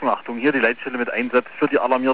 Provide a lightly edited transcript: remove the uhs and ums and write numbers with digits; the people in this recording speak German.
Achtung, hier die Leitstelle mit Einsatz für die alarmierten